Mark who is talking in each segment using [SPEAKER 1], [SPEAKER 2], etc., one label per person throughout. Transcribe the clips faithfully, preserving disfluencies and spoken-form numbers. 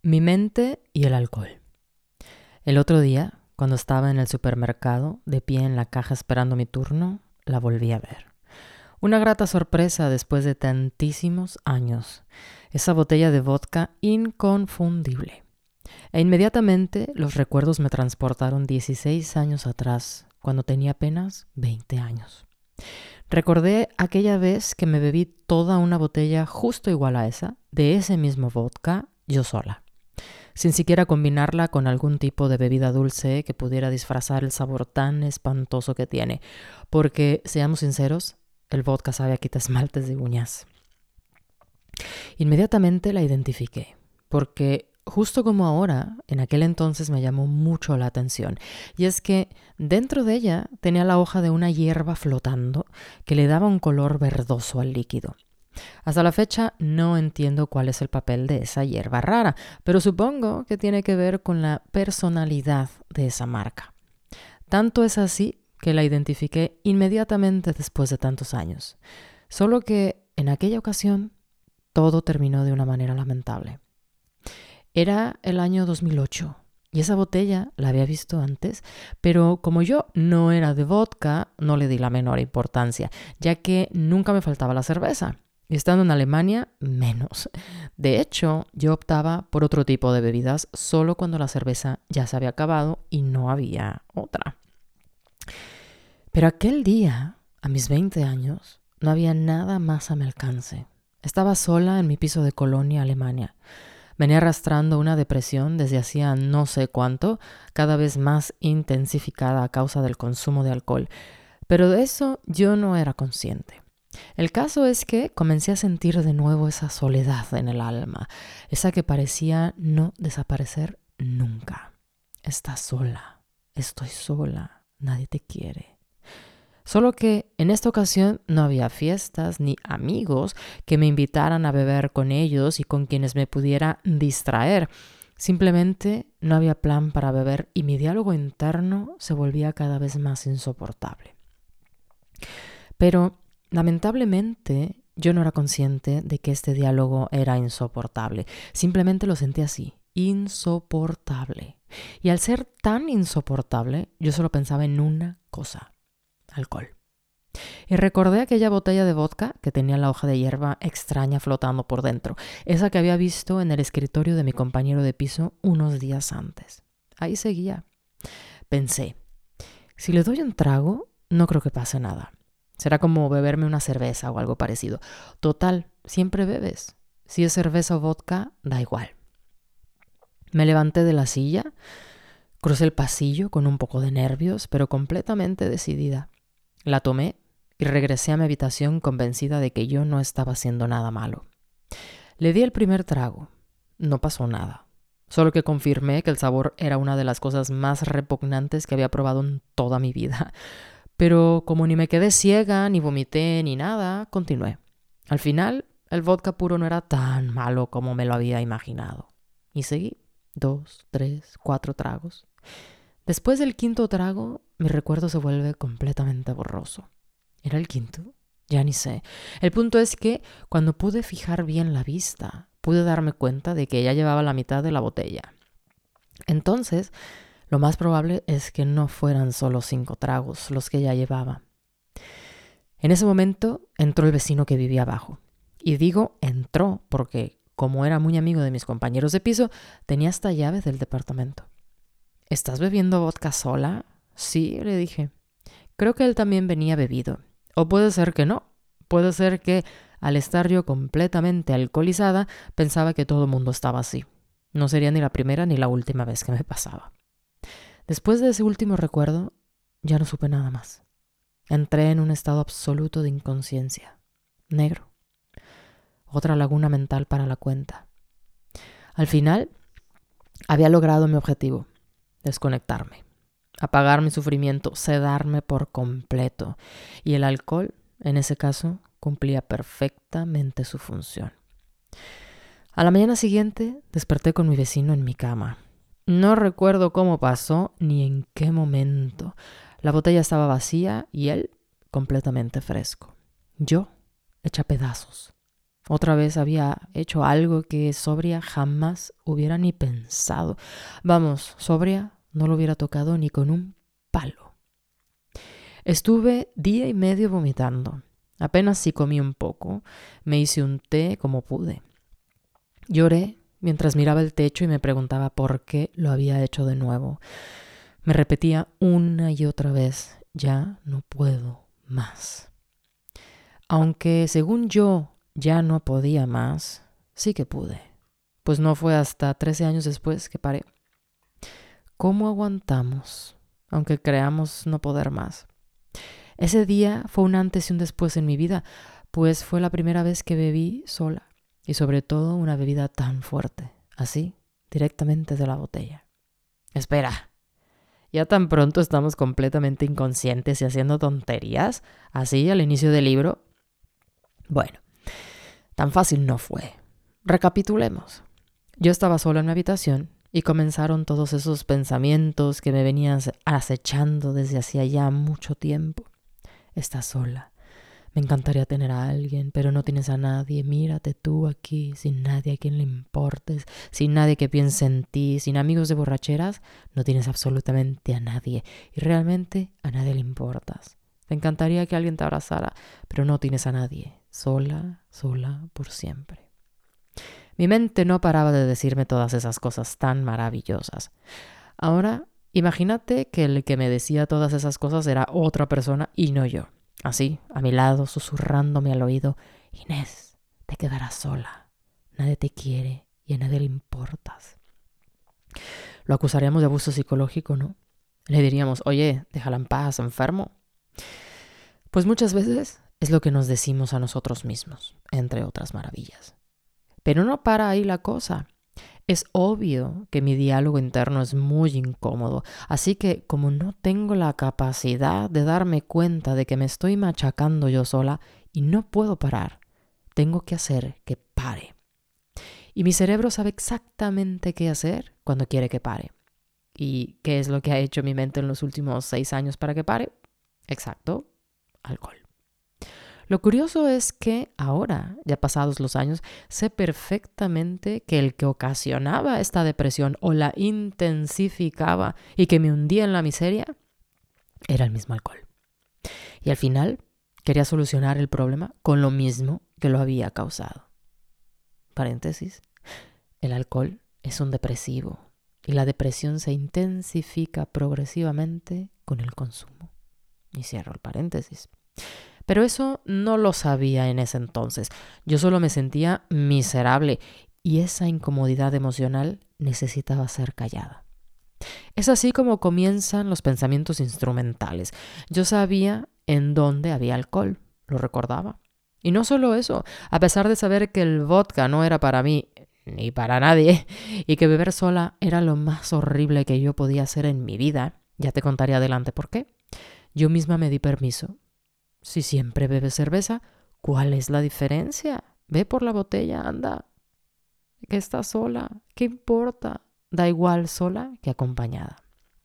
[SPEAKER 1] Mi mente y el alcohol. El otro día, cuando estaba en el supermercado, de pie en la caja esperando mi turno, la volví a ver. Una grata sorpresa después de tantísimos años. Esa botella de vodka inconfundible. E inmediatamente los recuerdos me transportaron dieciséis años atrás, cuando tenía apenas veinte años. Recordé aquella vez que me bebí toda una botella justo igual a esa, de ese mismo vodka, yo sola, sin siquiera combinarla con algún tipo de bebida dulce que pudiera disfrazar el sabor tan espantoso que tiene. Porque, seamos sinceros, el vodka sabe a quita esmaltes de uñas. Inmediatamente la identifiqué, porque justo como ahora, en aquel entonces me llamó mucho la atención. Y es que dentro de ella tenía la hoja de una hierba flotando que le daba un color verdoso al líquido. Hasta la fecha no entiendo cuál es el papel de esa hierba rara, pero supongo que tiene que ver con la personalidad de esa marca. Tanto es así que la identifiqué inmediatamente después de tantos años. Solo que en aquella ocasión todo terminó de una manera lamentable. Era el año dos mil ocho y esa botella la había visto antes, pero como yo no era de vodka, no le di la menor importancia, ya que nunca me faltaba la cerveza. Y estando en Alemania, menos. De hecho, yo optaba por otro tipo de bebidas solo cuando la cerveza ya se había acabado y no había otra. Pero aquel día, a mis veinte años, no había nada más a mi alcance. Estaba sola en mi piso de Colonia, Alemania. Venía arrastrando una depresión desde hacía no sé cuánto, cada vez más intensificada a causa del consumo de alcohol. Pero de eso yo no era consciente. El caso es que comencé a sentir de nuevo esa soledad en el alma, esa que parecía no desaparecer nunca. Estás sola, estoy sola, nadie te quiere. Solo que en esta ocasión no había fiestas ni amigos que me invitaran a beber con ellos y con quienes me pudiera distraer. Simplemente no había plan para beber y mi diálogo interno se volvía cada vez más insoportable. Pero lamentablemente, yo no era consciente de que este diálogo era insoportable. Simplemente lo sentí así, insoportable. Y al ser tan insoportable, yo solo pensaba en una cosa: alcohol. Y recordé aquella botella de vodka que tenía la hoja de hierba extraña flotando por dentro, esa que había visto en el escritorio de mi compañero de piso unos días antes. Ahí seguía. Pensé, si le doy un trago, no creo que pase nada. Será como beberme una cerveza o algo parecido. Total, siempre bebes. Si es cerveza o vodka, da igual. Me levanté de la silla, crucé el pasillo con un poco de nervios, pero completamente decidida. La tomé y regresé a mi habitación convencida de que yo no estaba haciendo nada malo. Le di el primer trago. No pasó nada. Solo que confirmé que el sabor era una de las cosas más repugnantes que había probado en toda mi vida. Pero como ni me quedé ciega, ni vomité, ni nada, continué. Al final, el vodka puro no era tan malo como me lo había imaginado. Y seguí. Dos, tres, cuatro tragos. Después del quinto trago, mi recuerdo se vuelve completamente borroso. ¿Era el quinto? Ya ni sé. El punto es que, cuando pude fijar bien la vista, pude darme cuenta de que ya llevaba la mitad de la botella. Entonces, lo más probable es que no fueran solo cinco tragos los que ya llevaba. En ese momento entró el vecino que vivía abajo. Y digo entró porque, como era muy amigo de mis compañeros de piso, tenía hasta llaves del departamento. ¿Estás bebiendo vodka sola? Sí, le dije. Creo que él también venía bebido. O puede ser que no. Puede ser que, al estar yo completamente alcoholizada, pensaba que todo el mundo estaba así. No sería ni la primera ni la última vez que me pasaba. Después de ese último recuerdo, ya no supe nada más. Entré en un estado absoluto de inconsciencia. Negro. Otra laguna mental para la cuenta. Al final, había logrado mi objetivo: desconectarme, apagar mi sufrimiento, sedarme por completo. Y el alcohol, en ese caso, cumplía perfectamente su función. A la mañana siguiente, desperté con mi vecino en mi cama. No recuerdo cómo pasó ni en qué momento. La botella estaba vacía y él completamente fresco. Yo, hecha pedazos. Otra vez había hecho algo que sobria jamás hubiera ni pensado. Vamos, sobria no lo hubiera tocado ni con un palo. Estuve día y medio vomitando. Apenas sí comí un poco. Me hice un té como pude. Lloré mientras miraba el techo y me preguntaba por qué lo había hecho de nuevo. Me repetía una y otra vez, ya no puedo más. Aunque según yo ya no podía más, sí que pude, pues no fue hasta trece años después que paré. ¿Cómo aguantamos, aunque creamos no poder más? Ese día fue un antes y un después en mi vida, pues fue la primera vez que bebí sola, y sobre todo una bebida tan fuerte, así, directamente de la botella. Espera, ¿ya tan pronto estamos completamente inconscientes y haciendo tonterías, así al inicio del libro? Bueno, tan fácil no fue. Recapitulemos. Yo estaba sola en mi habitación y comenzaron todos esos pensamientos que me venían acechando desde hacía ya mucho tiempo. Estás sola. Me encantaría tener a alguien, pero no tienes a nadie. Mírate tú aquí, sin nadie a quien le importes, sin nadie que piense en ti, sin amigos de borracheras, no tienes absolutamente a nadie. Y realmente a nadie le importas. Te encantaría que alguien te abrazara, pero no tienes a nadie. Sola, sola por siempre. Mi mente no paraba de decirme todas esas cosas tan maravillosas. Ahora, imagínate que el que me decía todas esas cosas era otra persona y no yo. Así, a mi lado, susurrándome al oído, Inés, te quedarás sola. Nadie te quiere y a nadie le importas. Lo acusaríamos de abuso psicológico, ¿no? Le diríamos, oye, déjala en paz, enfermo. Pues muchas veces es lo que nos decimos a nosotros mismos, entre otras maravillas. Pero no para ahí la cosa. Es obvio que mi diálogo interno es muy incómodo, así que como no tengo la capacidad de darme cuenta de que me estoy machacando yo sola y no puedo parar, tengo que hacer que pare. Y mi cerebro sabe exactamente qué hacer cuando quiere que pare. ¿Y qué es lo que ha hecho mi mente en los últimos seis años para que pare? Exacto, alcohol. Lo curioso es que ahora, ya pasados los años, sé perfectamente que el que ocasionaba esta depresión o la intensificaba y que me hundía en la miseria era el mismo alcohol. Y al final quería solucionar el problema con lo mismo que lo había causado. Paréntesis. El alcohol es un depresivo y la depresión se intensifica progresivamente con el consumo. Y cierro el paréntesis. Pero eso no lo sabía en ese entonces. Yo solo me sentía miserable y esa incomodidad emocional necesitaba ser callada. Es así como comienzan los pensamientos instrumentales. Yo sabía en dónde había alcohol, lo recordaba. Y no solo eso, a pesar de saber que el vodka no era para mí ni para nadie y que beber sola era lo más horrible que yo podía hacer en mi vida, ya te contaré adelante por qué, yo misma me di permiso. Si siempre bebes cerveza, ¿cuál es la diferencia? Ve por la botella, anda. Que estás sola, ¿qué importa? Da igual sola que acompañada.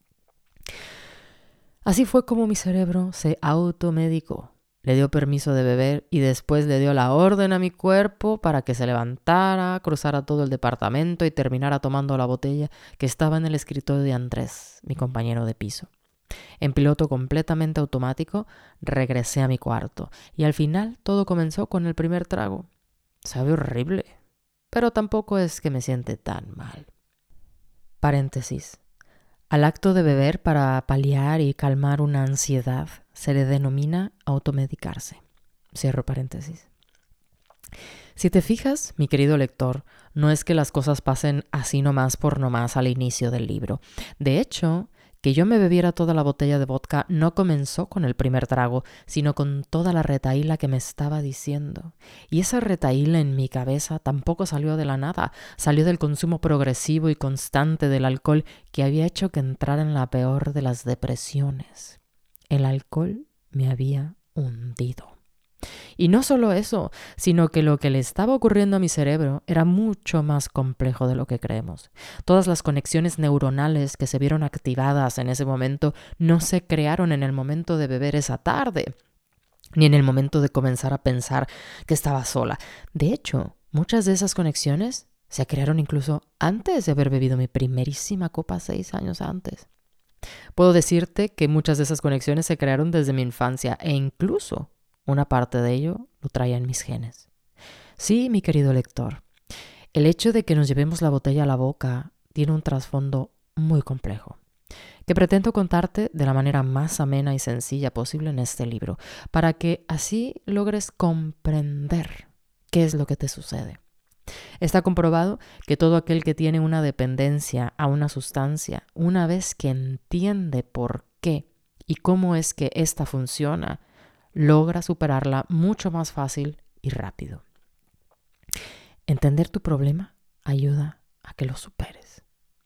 [SPEAKER 1] Así fue como mi cerebro se automedicó. Le dio permiso de beber y después le dio la orden a mi cuerpo para que se levantara, cruzara todo el departamento y terminara tomando la botella que estaba en el escritorio de Andrés, mi compañero de piso. En piloto completamente automático, regresé a mi cuarto y al final todo comenzó con el primer trago. Sabe horrible, pero tampoco es que me siente tan mal. Paréntesis. Al acto de beber para paliar y calmar una ansiedad se le denomina automedicarse. Cierro paréntesis. Si te fijas, mi querido lector, no es que las cosas pasen así nomás por nomás al inicio del libro. De hecho, que yo me bebiera toda la botella de vodka no comenzó con el primer trago, sino con toda la retahíla que me estaba diciendo. Y esa retahíla en mi cabeza tampoco salió de la nada, salió del consumo progresivo y constante del alcohol que había hecho que entrara en la peor de las depresiones. El alcohol me había hundido. Y no solo eso, sino que lo que le estaba ocurriendo a mi cerebro era mucho más complejo de lo que creemos. Todas las conexiones neuronales que se vieron activadas en ese momento no se crearon en el momento de beber esa tarde. ni en el momento de comenzar a pensar que estaba sola. De hecho, muchas de esas conexiones se crearon incluso antes de haber bebido mi primerísima copa seis años antes. Puedo decirte que muchas de esas conexiones se crearon desde mi infancia e incluso una parte de ello lo traía en mis genes. Sí, mi querido lector, el hecho de que nos llevemos la botella a la boca tiene un trasfondo muy complejo, que pretendo contarte de la manera más amena y sencilla posible en este libro, para que así logres comprender qué es lo que te sucede. Está comprobado que todo aquel que tiene una dependencia a una sustancia, una vez que entiende por qué y cómo es que ésta funciona, logra superarla mucho más fácil y rápido. Entender tu problema ayuda a que lo superes.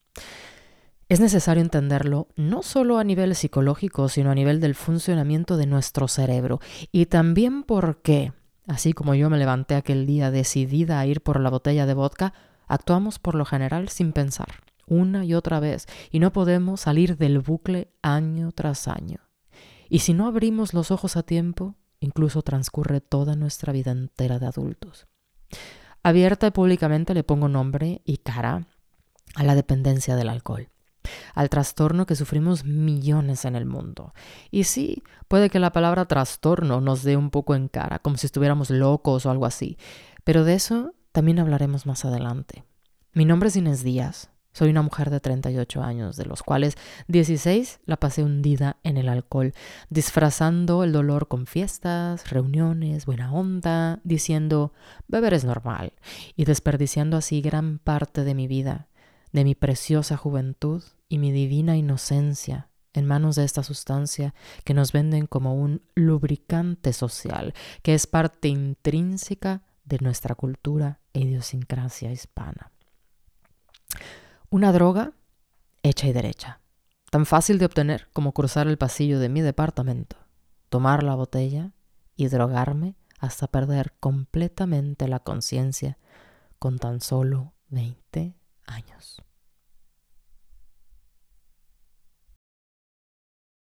[SPEAKER 1] Es necesario entenderlo no solo a nivel psicológico, sino a nivel del funcionamiento de nuestro cerebro. Y también porque, así como yo me levanté aquel día decidida a ir por la botella de vodka, actuamos por lo general sin pensar, una y otra vez, y no podemos salir del bucle año tras año. Y si no abrimos los ojos a tiempo, incluso transcurre toda nuestra vida entera de adultos. Abierta y públicamente le pongo nombre y cara a la dependencia del alcohol, al trastorno que sufrimos millones en el mundo. Y sí, puede que la palabra trastorno nos dé un poco en cara, como si estuviéramos locos o algo así, pero de eso también hablaremos más adelante. Mi nombre es Inés Díaz. Soy una mujer de treinta y ocho años, de los cuales dieciséis la pasé hundida en el alcohol, disfrazando el dolor con fiestas, reuniones, buena onda, diciendo beber es normal y desperdiciando así gran parte de mi vida, de mi preciosa juventud y mi divina inocencia en manos de esta sustancia que nos venden como un lubricante social, que es parte intrínseca de nuestra cultura e idiosincrasia hispana. Una droga hecha y derecha, tan fácil de obtener como cruzar el pasillo de mi departamento, tomar la botella y drogarme hasta perder completamente la conciencia con tan solo veinte años.